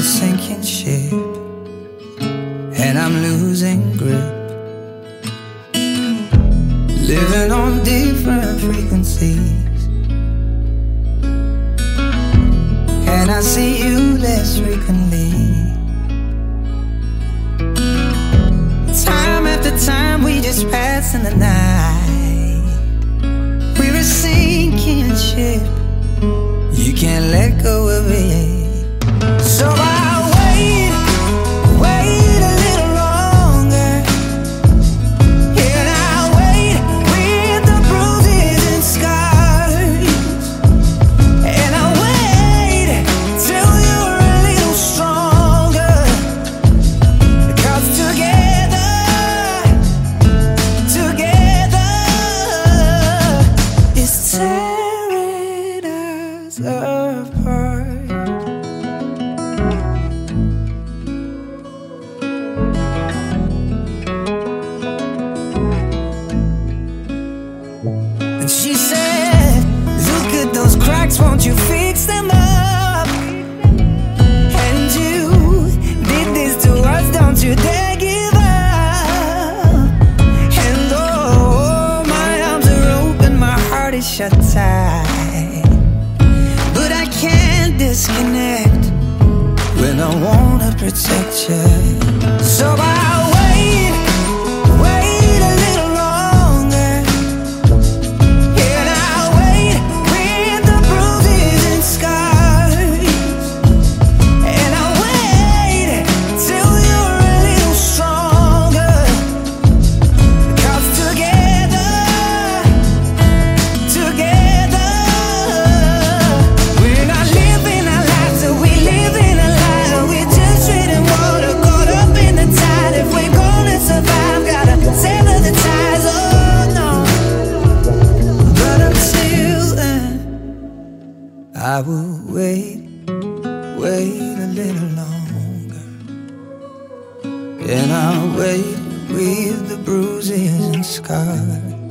a sinking ship, and I'm losing grip, living on different frequencies. And I see you less frequently. Time after time we just pass in the night. We're a sinking ship, you can't let go of it. So I'll wait a little longer, and I'll wait with the bruises and scars, and I'll wait till you're a little stronger, 'cause together is tearing us apart. And she said, look at those cracks, won't you fix them up? And you did this to us, don't you dare give up. And oh, my arms are open, my heart is shut tight, but I can't disconnect when I wanna protect you. So I'll wait a little longer, and I'll wait with the bruises and scars, and I'll wait till you're a little stronger, 'cause together we're not living our lives, so we living a lie. We're just treading water, caught up in the tide. If we're gonna survive, gotta sever the ties. Oh no, but until then I will wait a little longer, and I'll wait with the bruises and scars.